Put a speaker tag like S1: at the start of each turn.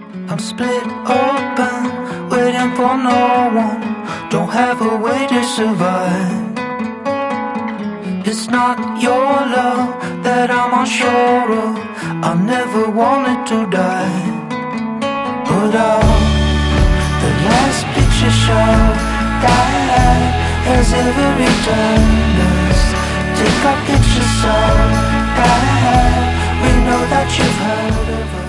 S1: I'm split open, waiting for no one. Don't have a way to survive. It's not your love that I'm unsure of. I never wanted to die. Put out the last picture show that has ever returned us. Take our pictures so that we know that you've heard of us.